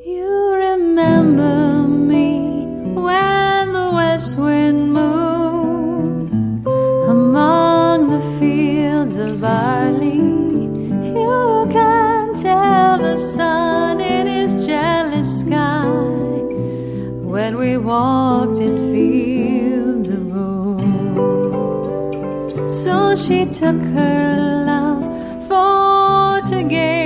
You remember me when the west wind moves among the fields of barley. You can tell the sun in his jealous sky when we walked in fields of gold. So she took her love for to gain